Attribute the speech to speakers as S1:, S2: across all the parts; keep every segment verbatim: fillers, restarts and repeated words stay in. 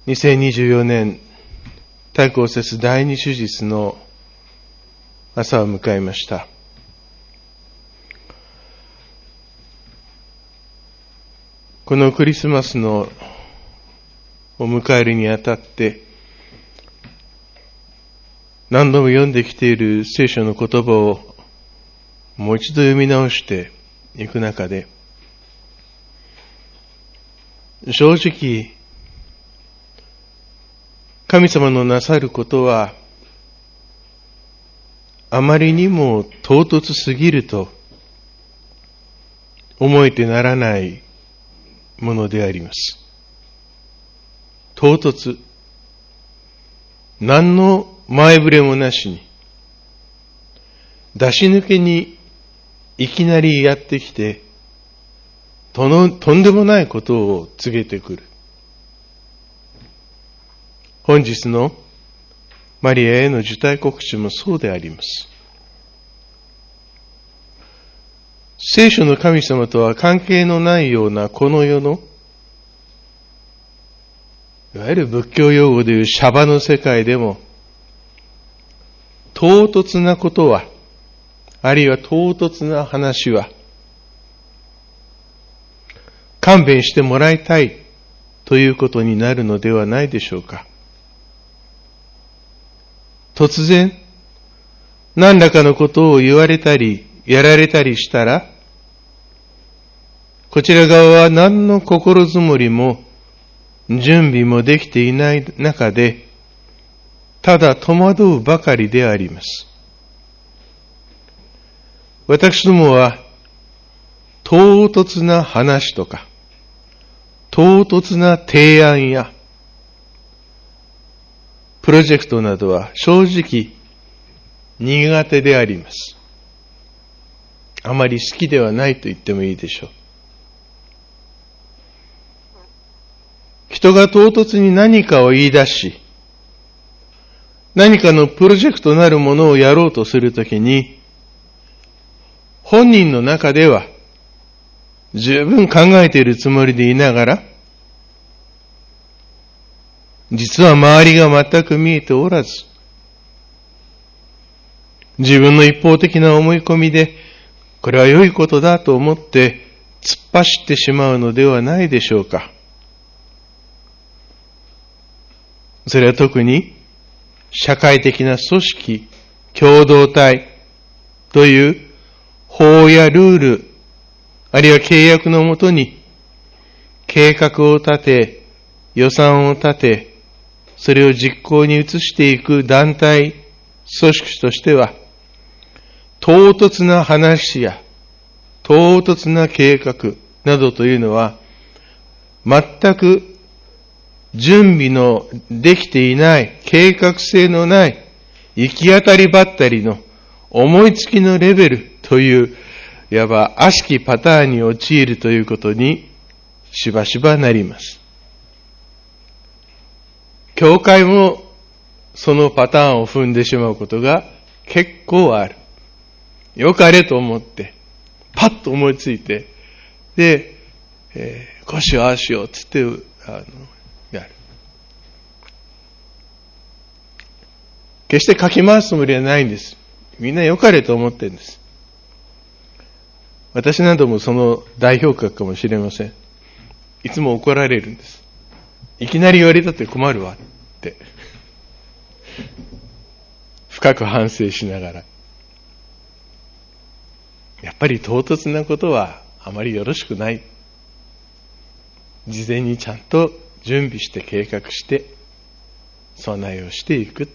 S1: にせんにじゅうよねん大公節第二主日の朝を迎えました。このクリスマスのを迎えるにあたって何度も読んできている聖書の言葉をもう一度読み直していく中で、正直神様のなさることはあまりにも唐突すぎると思えてならないものであります。唐突、何の前触れもなしに出し抜けにいきなりやってきてとのとんでもないことを告げてくる。本日のマリアへの受胎告知もそうであります。聖書の神様とは関係のないようなこの世の、いわゆる仏教用語でいうシャバの世界でも、唐突なことは、あるいは唐突な話は、勘弁してもらいたいということになるのではないでしょうか。突然、何らかのことを言われたり、やられたりしたら、こちら側は何の心づもりも、準備もできていない中で、ただ戸惑うばかりであります。私どもは、唐突な話とか、唐突な提案や、プロジェクトなどは正直苦手であります。あまり好きではないと言ってもいいでしょう。人が唐突に何かを言い出し、何かのプロジェクトなるものをやろうとするときに、本人の中では十分考えているつもりでいながら、実は周りが全く見えておらず、自分の一方的な思い込みで、これは良いことだと思って突っ走ってしまうのではないでしょうか。それは特に社会的な組織、共同体という法やルール、あるいは契約のもとに計画を立て、予算を立て、それを実行に移していく団体、組織としては、唐突な話や唐突な計画などというのは、全く準備のできていない、計画性のない、行き当たりばったりの思いつきのレベルという、いわば悪しきパターンに陥るということにしばしばなります。教会もそのパターンを踏んでしまうことが結構ある。よかれと思って、パッと思いついて、で、えー、こうしよう、ああしよう、つって、あの、やる。決してかき回すつもりはないんです。みんなよかれと思ってるんです。私などもその代表格かもしれません。いつも怒られるんです。いきなり言われたって困るわって。深く反省しながら。やっぱり唐突なことはあまりよろしくない。事前にちゃんと準備して計画して備えをしていく。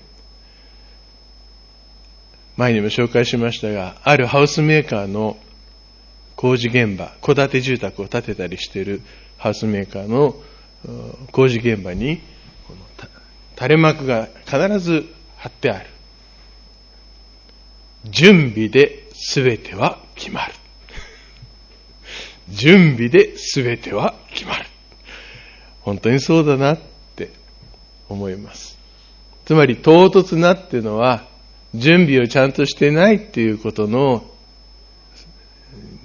S1: 前にも紹介しましたが、あるハウスメーカーの工事現場、戸建て住宅を建てたりしているハウスメーカーの工事現場にこの垂れ幕が必ず貼ってある。準備で全ては決まる。準備で全ては決まる。本当にそうだなって思います。つまり唐突なっていうのは準備をちゃんとしてないっていうことの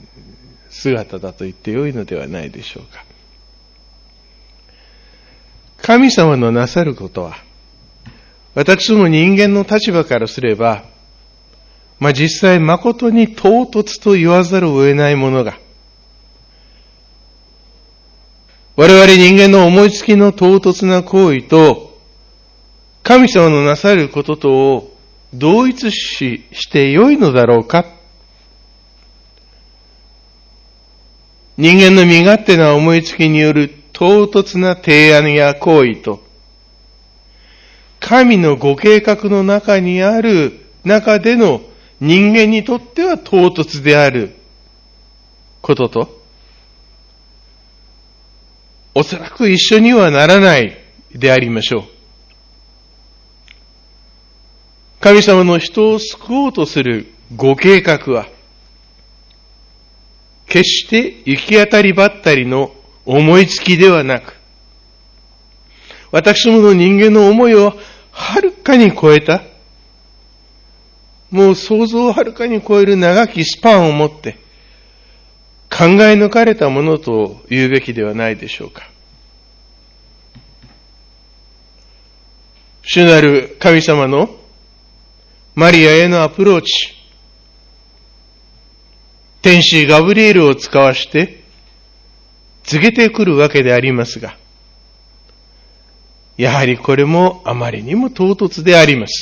S1: 姿だと言ってよいのではないでしょうか。 神様のなさることは、私ども人間の立場からすれば、まあ実際誠に唐突と言わざるを得ないものが、我々人間の思いつきの唐突な行為と、神様のなさることとを同一視して良いのだろうか。人間の身勝手な思いつきによる唐突な提案や行為と、神のご計画の中にある中での人間にとっては唐突であることと、おそらく一緒にはならないでありましょう。神様の人を救おうとするご計画は、決して行き当たりばったりの思いつきではなく、私どもの人間の思いをはるかに超えた、もう想像をはるかに超える長きスパンを持って、考え抜かれたものと言うべきではないでしょうか。主なる神様のマリアへのアプローチ、天使ガブリエルを使わして告げてくるわけでありますが、やはりこれもあまりにも唐突であります。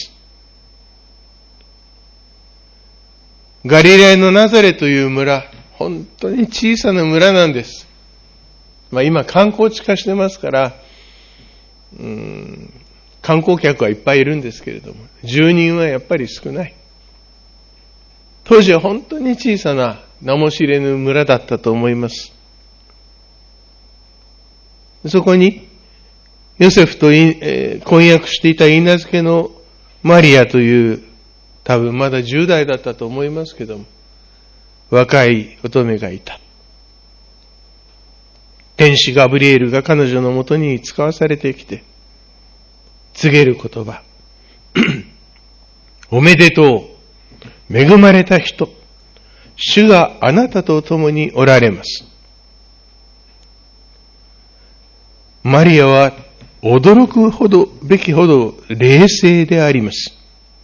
S1: ガリラヤのナザレという村、本当に小さな村なんです。まあ今観光地化してますから、うーん、観光客はいっぱいいるんですけれども、住人はやっぱり少ない。当時は本当に小さな名も知れぬ村だったと思います。そこに、ヨセフと、えー、婚約していた稲漬けのマリアという、多分まだじゅう代だったと思いますけども、若い乙女がいた。天使ガブリエルが彼女のもとに使わされてきて、告げる言葉。おめでとう。恵まれた人。主があなたと共におられます。マリアは驚くほどべきほど冷静であります。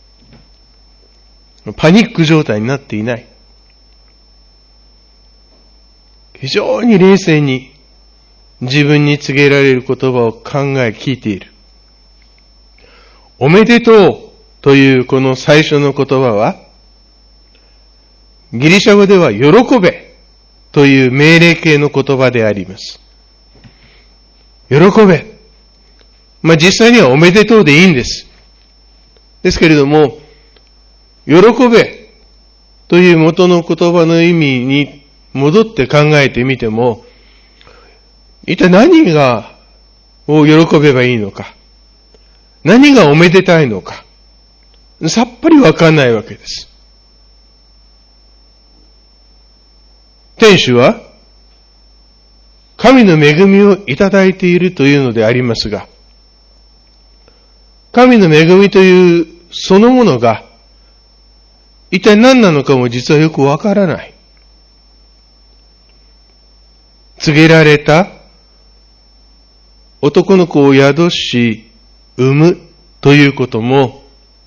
S1: パニック状態になっていない。非常に冷静に自分に告げられる言葉を考え聞いている。おめでとうというこの最初の言葉は、ギリシャ語では喜べという命令形の言葉であります。喜べ。まあ実際にはおめでとうでいいんです。ですけれども、喜べという元の言葉の意味に戻って考えてみても、一体何がを喜べばいいのか、何がおめでたいのか、さっぱりわかんないわけです。天使は神の恵みをいただいているというのでありますが、神の恵みというそのものが一体何なのかも実はよくわからない。告げられた男の子を宿し産むということも、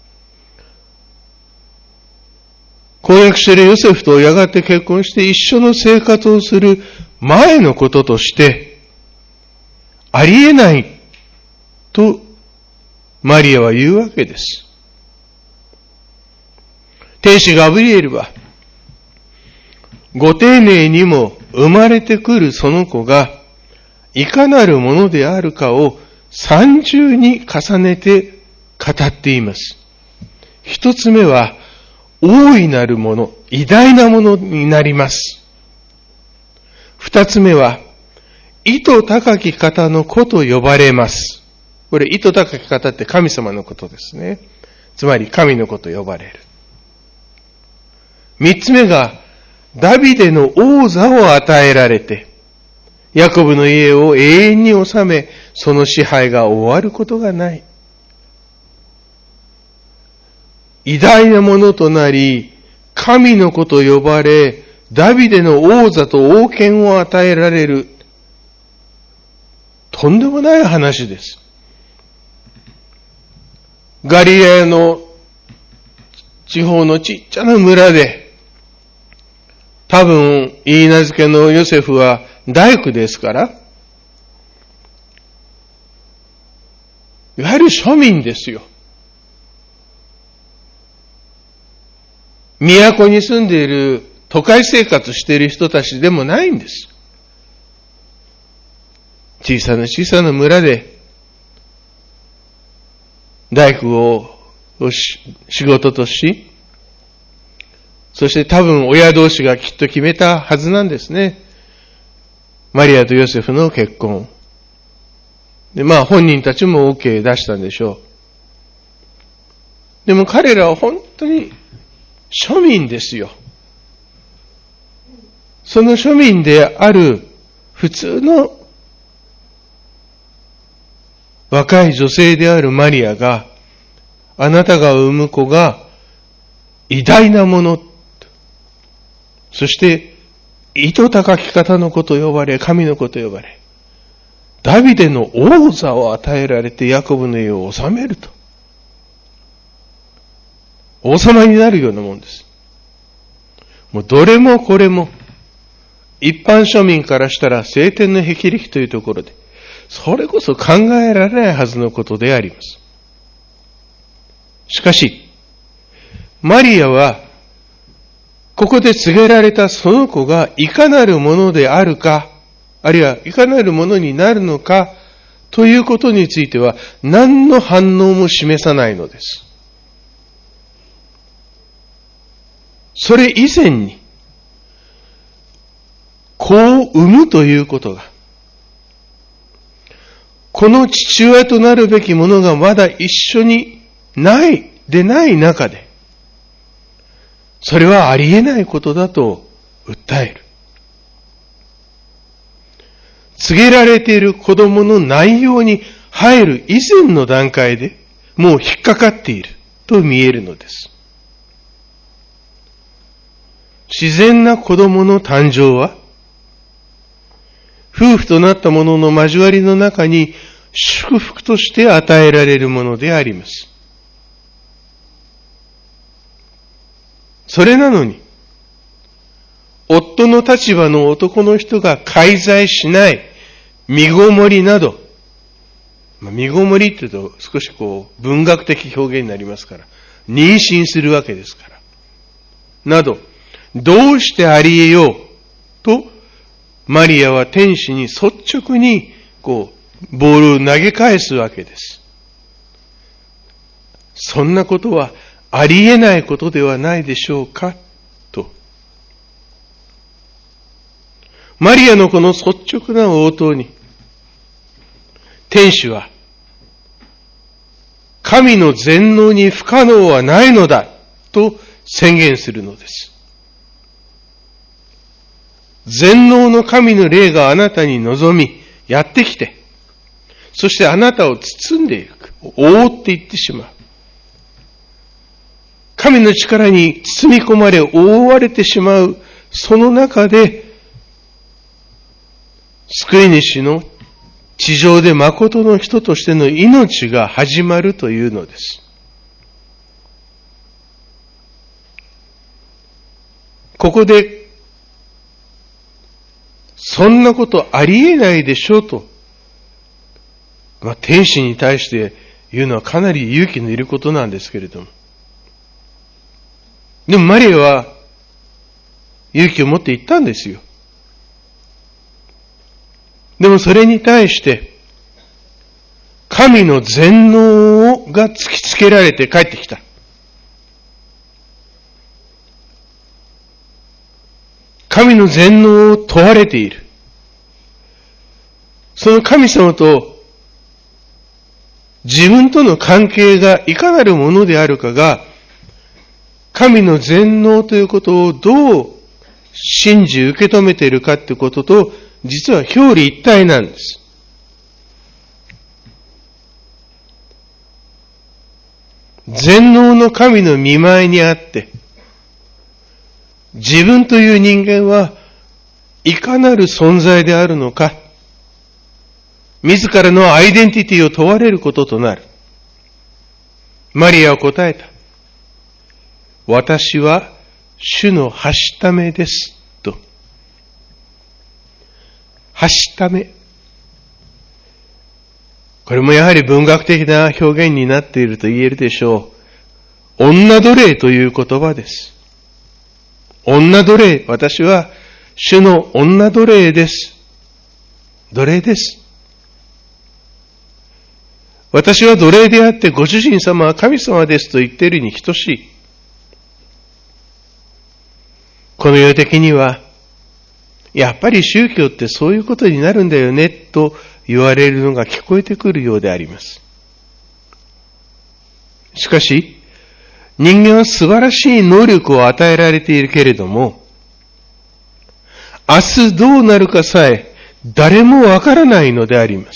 S1: 婚約しているヨセフとやがて結婚して一緒の生活をする前のこととしてありえないとマリアは言うわけです。天使ガブリエルはご丁寧にも生まれてくるその子がいかなるものであるかを三重に重ねて語っています。一つ目は大いなるもの、偉大なものになります。二つ目は、意図高き方の子と呼ばれます。これ、意図高き方って神様のことですね。つまり、神の子と呼ばれる。三つ目が、ダビデの王座を与えられて、ヤコブの家を永遠に治め、その支配が終わることがない。偉大なものとなり、神の子と呼ばれ、ダビデの王座と王権を与えられる。ととんでもない話です。ガリラヤの地方のちっちゃな村で、多分、言い名付けのヨセフは大工ですから、いわゆる庶民ですよ。都に住んでいる都会生活している人たちでもないんです。小さな小さな村で大工を仕事とし、そして多分親同士がきっと決めたはずなんですね。マリアとヨセフの結婚。で、まあ本人たちも OK 出したんでしょう。でも彼らは本当に庶民ですよ。その庶民である普通の若い女性であるマリアが、あなたが産む子が偉大なもの、そして糸高き方の子と呼ばれ、神の子と呼ばれ、ダビデの王座を与えられてヤコブの家を治めると。王様になるようなもんです。もうどれもこれも、一般庶民からしたら青天の霹靂というところで、それこそ考えられないはずのことであります。しかし、マリアは、ここで告げられたその子がいかなるものであるか、あるいはいかなるものになるのか、ということについては、何の反応も示さないのです。それ以前に、子を産むということが、この父親となるべきものがまだ一緒にないでない中で、それはありえないことだと訴える。告げられている子供の内容に入る以前の段階でもう引っかかっていると見えるのです。自然な子供の誕生は、夫婦となった者の交わりの中に祝福として与えられるものであります。それなのに、夫の立場の男の人が介在しない身ごもりなど、まあ、身ごもりって言うと少しこう文学的表現になりますから、妊娠するわけですから、など、どうしてあり得ようと、マリアは天使に率直にこうボールを投げ返すわけです。そんなことはありえないことではないでしょうかと。マリアのこの率直な応答に、天使は、神の全能に不可能はないのだと宣言するのです。全能の神の霊があなたに望み、やってきて、そしてあなたを包んでいく、覆っていってしまう。神の力に包み込まれ、覆われてしまう、その中で、救い主の地上で誠の人としての命が始まるというのです。ここで、そんなことありえないでしょうと、まあ、天使に対して言うのはかなり勇気のいることなんですけれども。でもマリアは勇気を持って言ったんですよ。でもそれに対して、神の全能が突きつけられて帰ってきた。神の全能を問われている。その神様と自分との関係がいかなるものであるかが、神の全能ということをどう信じ受け止めているかということと、実は表裏一体なんです。全能の神の見前にあって、自分という人間はいかなる存在であるのか、 自らのアイデンティティを問われることとなる。マリアは答えた。私は主のはしためです。と。はしため。これもやはり文学的な表現になっていると言えるでしょう。女奴隷という言葉です。女奴隷。私は主の女奴隷です。奴隷です。私は奴隷であってご主人様は神様ですと言っているに等しい。この世的には、やっぱり宗教ってそういうことになるんだよねと言われるのが聞こえてくるようであります。しかし、人間は素晴らしい能力を与えられているけれども、明日どうなるかさえ誰もわからないのであります。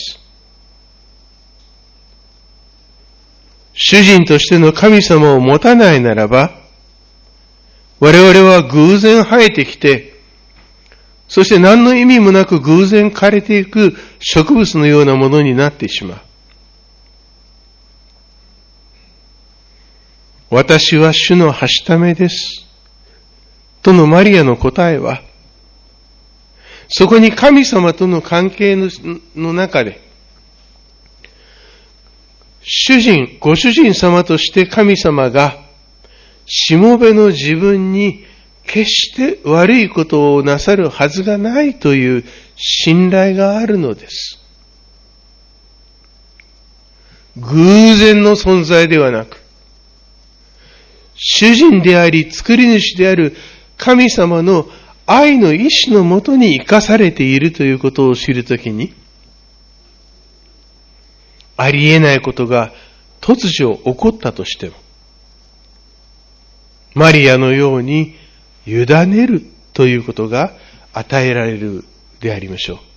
S1: 主人としての神様を持たないならば、我々は偶然生えてきて、そして何の意味もなく偶然枯れていく植物のようなものになってしまう。私は主のはしためです。とのマリアの答えは、そこに神様との関係 の, の中で、主人、ご主人様として神様が、しもべの自分に決して悪いことをなさるはずがないという信頼があるのです。偶然の存在ではなく、主人であり作り主である神様の愛の意志のもとに生かされているということを知るときに、ありえないことが突如起こったとしても、マリアのように委ねるということが与えられるでありましょう。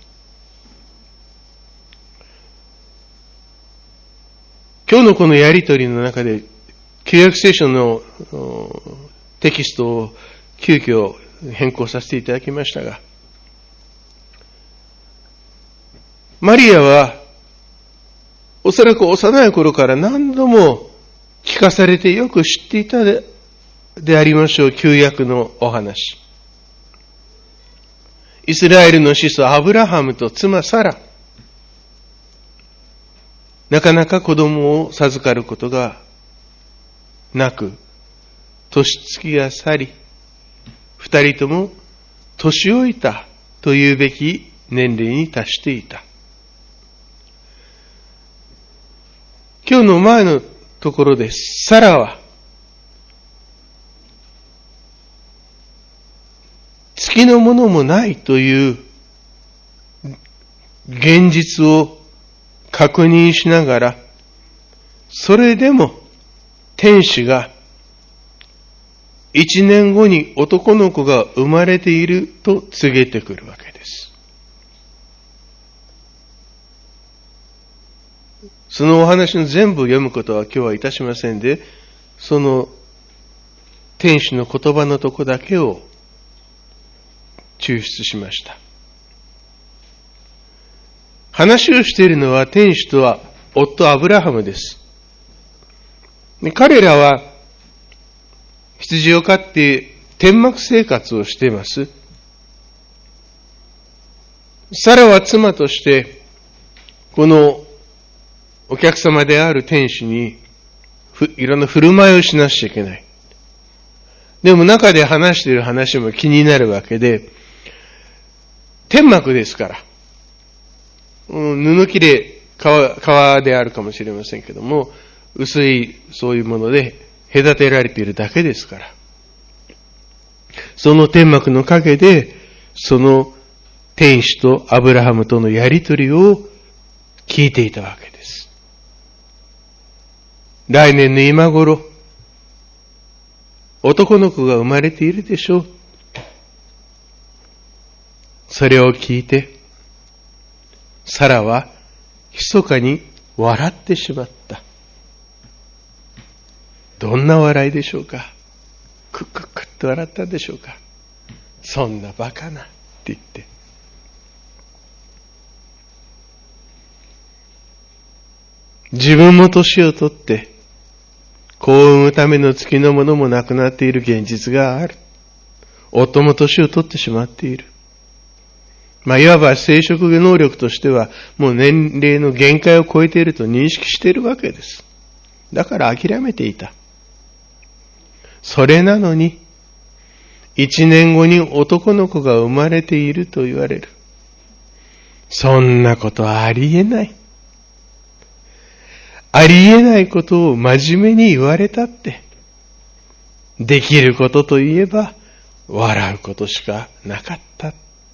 S1: 今日のこのやりとりの中で、旧約聖書のテキストを急遽変更させていただきましたが、マリアはおそらく幼い頃から何度も聞かされてよく知っていたででありましょう、旧約のお話。イスラエルの始祖アブラハムと妻サラ、なかなか子供を授かることがなく、年月が去り、二人とも年老いたというべき年齢に達していた。今日の前のところです。サラは、月のものもないという現実を確認しながら、それでも天使が一年後に男の子が生まれていると告げてくるわけです。そのお話の全部を読むことは今日はいたしませんで、その天使の言葉のとこだけを抽出しました。話をしているのは天使とは夫アブラハムです。で、彼らは羊を飼って天幕生活をしています。サラは妻としてこのお客様である天使にいろんな振る舞いをしなくちゃいけない。でも中で話している話も気になるわけで、天幕ですから、うん、布切れ、皮、皮であるかもしれませんけども、薄いそういうもので隔てられているだけですから、その天幕の陰で、その天使とアブラハムとのやりとりを聞いていたわけです。来年の今頃、男の子が生まれているでしょう。それを聞いて、サラは密かに笑ってしまった。どんな笑いでしょうか。クックックッと笑ったんでしょうか。そんなバカなって言って。 自分も年をとって、子を産むための月のものもなくなっている現実がある。夫も年を取ってしまっている。まあ、いわば生殖能力としては、もう年齢の限界を超えていると認識しているわけです。だから諦めていた。それなのに、一年後に男の子が生まれていると言われる。そんなことはありえない。ありえないことを真面目に言われたって、できることといえば、笑うことしかなかった。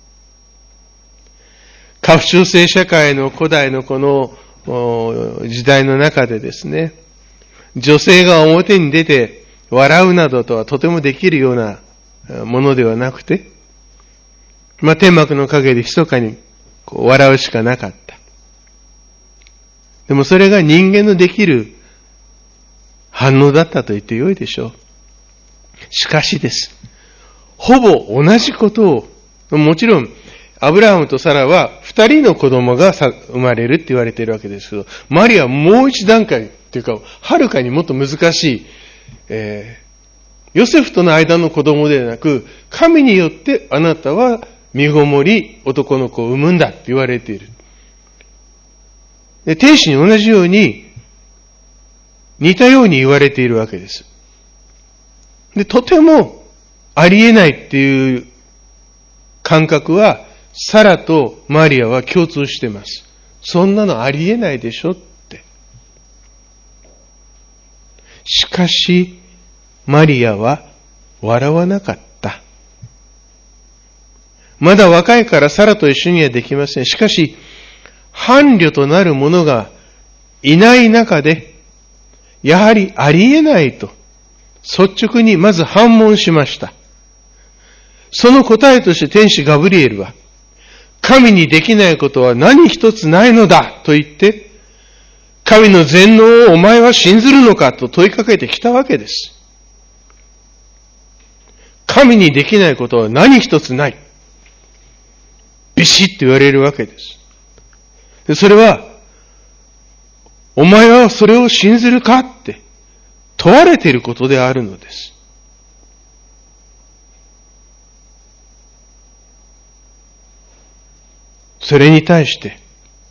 S1: 家父長制社会の古代のこの時代の中でですね、女性が表に出て笑うなどとはとてもできるようなものではなくて、まあ、天幕の陰で密かにこう笑うしかなかった。でもそれが人間のできる反応だったと言ってよいでしょう。しかしです。ほぼ同じことを、もちろん、アブラハムとサラは二人の子供が生まれるって言われているわけですけど、マリアはもう一段階っていうか、はるかにもっと難しい、えー、ヨセフとの間の子供ではなく、神によってあなたは身ごもり男の子を産むんだって言われている。で、天使に同じように似たように言われているわけです。で、とてもありえないっていう感覚はサラとマリアは共通しています。そんなのありえないでしょって。しかし、マリアは笑わなかった。まだ若いからサラと一緒にはできません。しかし、伴侶となる者がいない中で、やはりありえないと、率直にまず反問しました。その答えとして天使ガブリエルは、神にできないことは何一つないのだと言って、神の全能をお前は信ずるのかと問いかけてきたわけです。神にできないことは何一つない。ビシッと言われるわけです。でそれは、お前はそれを信ずるかって問われていることであるのです。それに対して、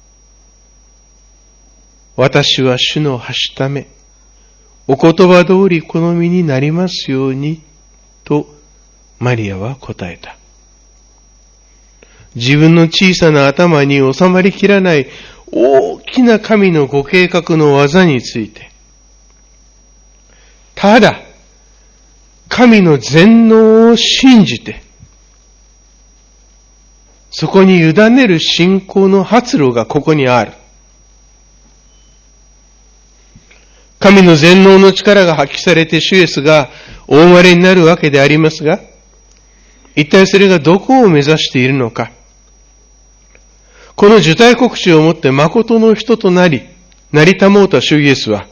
S1: 私は主のはしため、お言葉通り好みになりますように、とマリアは答えた。自分の小さな頭に収まりきらない大きな神のご計画の技について、ただ、神の全能を信じて、そこに委ねる信仰の発露がここにある。神の全能の力が発揮されて主イエスがお生まれになるわけでありますが、一体それがどこを目指しているのか。この受胎告知をもって誠の人となり、なりたもうた主イエスは、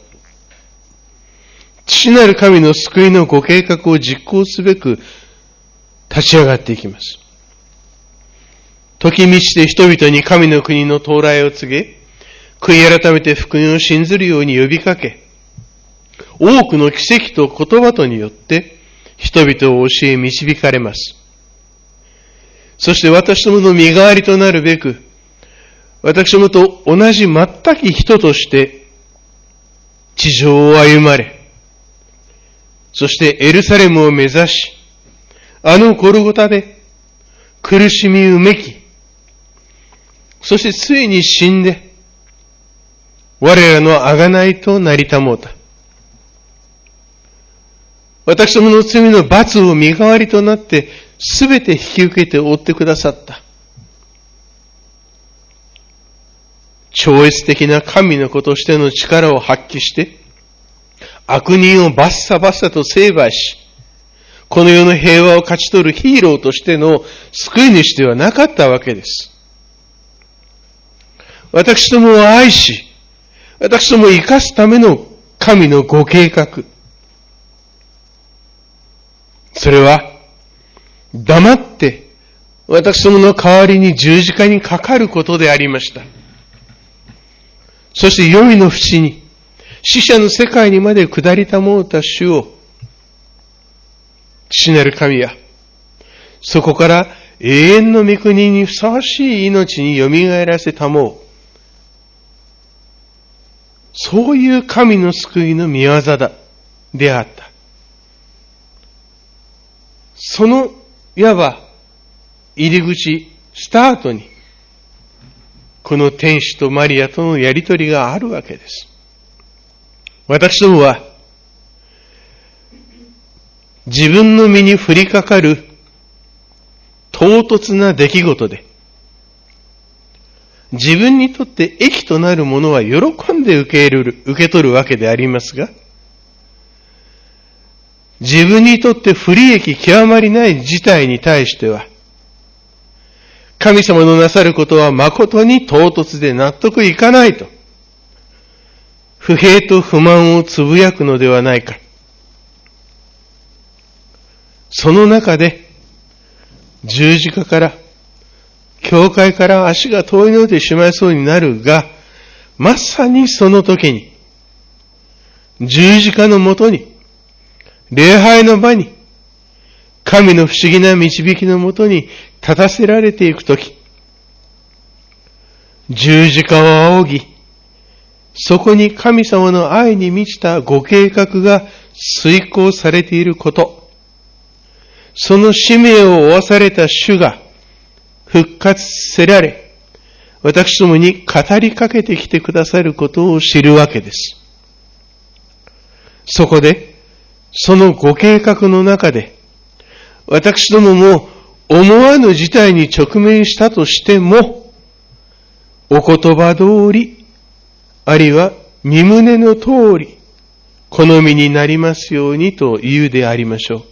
S1: 父なる神の救いのご計画を実行すべく立ち上がっていきます。時満ちて人々に神の国の到来を告げ、悔い改めて福音を信ずるように呼びかけ、多くの奇跡と言葉とによって人々を教え導かれます。そして私どもの身代わりとなるべく、私どもと同じ全き人として地上を歩まれ、そしてエルサレムを目指し、あのゴルゴタで苦しみうめき、そしてついに死んで、我らの贖いとなりたもうた。私どもの罪の罰を身代わりとなって、すべて引き受けて負ってくださった。超越的な神の子としての力を発揮して、悪人をバッサバッサと成敗し、この世の平和を勝ち取るヒーローとしての救い主ではなかったわけです。私どもを愛し、私どもを生かすための神のご計画。それは、黙って私どもの代わりに十字架にかかることでありました。 そして黄泉の淵に、死者の世界にまで下りたもうた主を、父なる神や、そこから永遠の御国にふさわしい命によみがえらせたもう。そういう神の救いの御業だ、であった。その、いわば、入り口、スタートに、この天使とマリアとのやりとりがあるわけです。私どもは、自分の身に降りかかる唐突な出来事で、自分にとって益となるものは喜んで受け入れる、受け取るわけでありますが、自分にとって不利益極まりない事態に対しては、神様のなさることは誠に唐突で納得いかないと、不平と不満をつぶやくのではないか。その中で、十字架から、教会から足が遠いのでしまいそうになるが、まさにその時に、十字架のもとに、礼拝の場に、神の不思議な導きのもとに立たせられていくとき、十字架を仰ぎ、そこに神様の愛に満ちたご計画が遂行されていること、その使命を負わされた主が復活せられ、私どもに語りかけてきてくださることを知るわけです。そこで、そのご計画の中で、私どもも思わぬ事態に直面したとしても、お言葉通り、あるいは身胸の通り、好みになりますようにと言うでありましょう。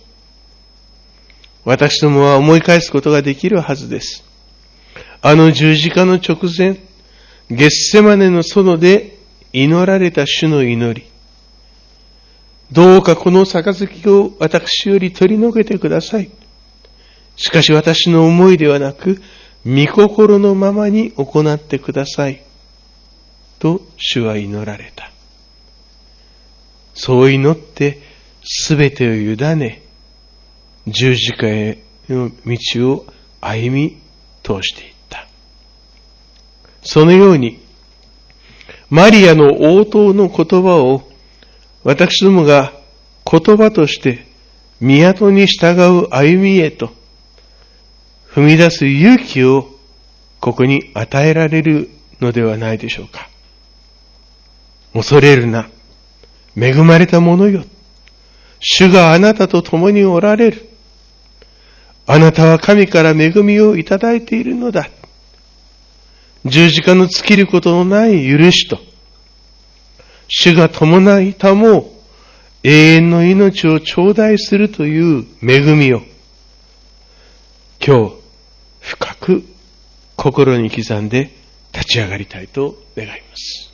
S1: 私どもは思い返すことができるはずです。あの十字架の直前、ゲッセマネの園で祈られた主の祈り。どうかこの杯を私より取り除けてください。しかし私の思いではなく、御心のままに行ってください。と主は祈られた。そう祈ってすべてを委ね、十字架への道を歩み通していった。そのように、マリアの応答の言葉を私どもが言葉として宮に従う歩みへと踏み出す勇気をここに与えられるのではないでしょうか。恐れるな。恵まれた者よ。主があなたと共におられる。あなたは神から恵みをいただいているのだ。十字架の尽きることのない許しと、主が伴いたもう永遠の命を頂戴するという恵みを、今日深く心に刻んで立ち上がりたいと願います。